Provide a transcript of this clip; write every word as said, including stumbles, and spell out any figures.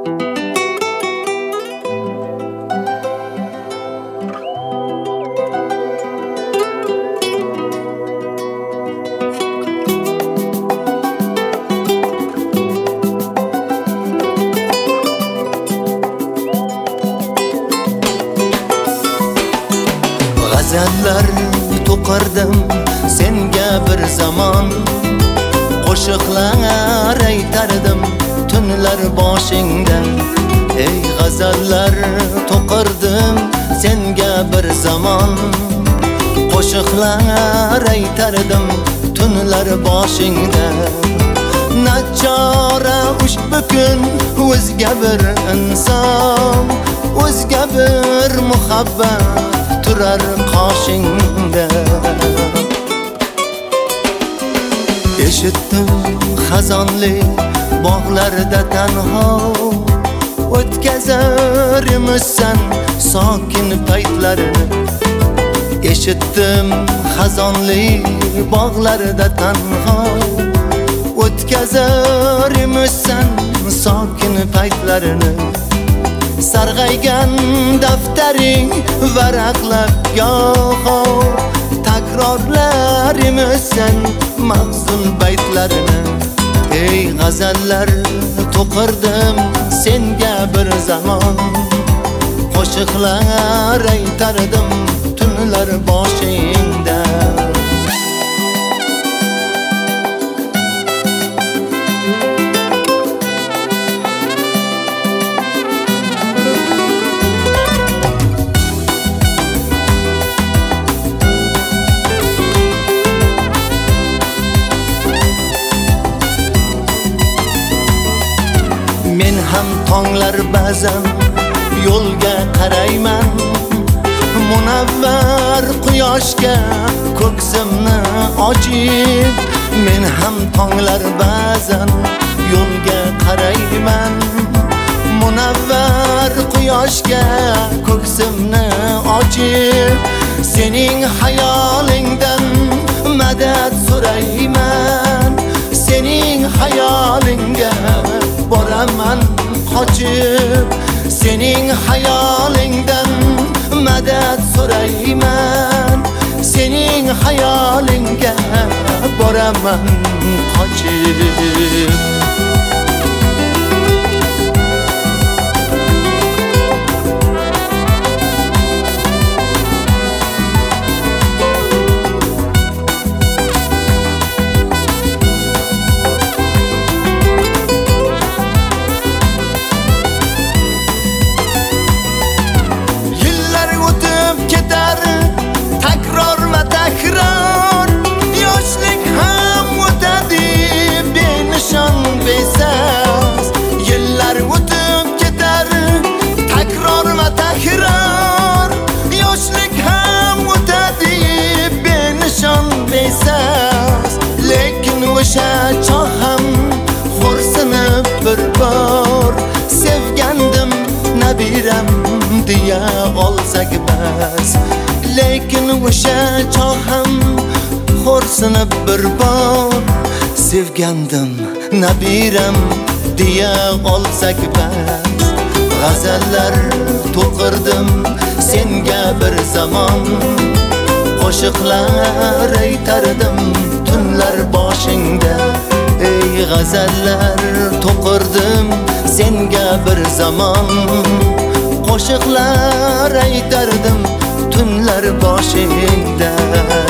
G'azallar to'qirdim senga bir zamon, qo'shiqlar aytardim tunlar boshingda. Ey g'azallar to'qirdim senga bir zamon, qo'shiqlar aytardim tunlar boshingda. Nachora ushbu kun o'zga bir inson, o'zga bir muhabbat turar qoshingda. Eshitdim xazonli bog'larda tanho, o'tkazar emissan sokin paytlarini. Eshitdim xazonli bog'larda tanho, o'tkazar emissan sokin paytlarini. Sarg'aygan daftaring varaqlab goho takrorlar emissan mahzun baytlarini. Ey g'azallar to'qirdim senga bir zamon, qo'shiqlar aytardim tunlar boshingda. Men ham tonglar ba'zan yo'lga qarayman, munavvar quyoshga ko'ksimni ochib. Men ham tonglar ba'zan yo'lga qarayman, munavvar quyoshga ko'ksimni ochib. Sening hayolingdan madad so'rayman, sening hayolingga boraman qochib. Sening hayolingdan madad so'rayman, sening hayolingga boraman qochib. Takror yoshlik ham o'tadi benishon besas. Yillar o'tib ketar takror va takror, yoshlik ham o'tadi benishon besas. Lekin o'sha chog' ham xo'rsinib bir bor sevgandim nabiram deya olsak bas. Lekin o'sha chog' ham xo'rsinib bir bor sevgandim nabiram deya olsak bas. G'azallar to'qirdim senga bir zamon, qo'shiqlar aytardim tunlar boshingda. Ey g'azallar to'qirdim senga bir zamon, qo'shiqlar aytardim tunlar boshingda.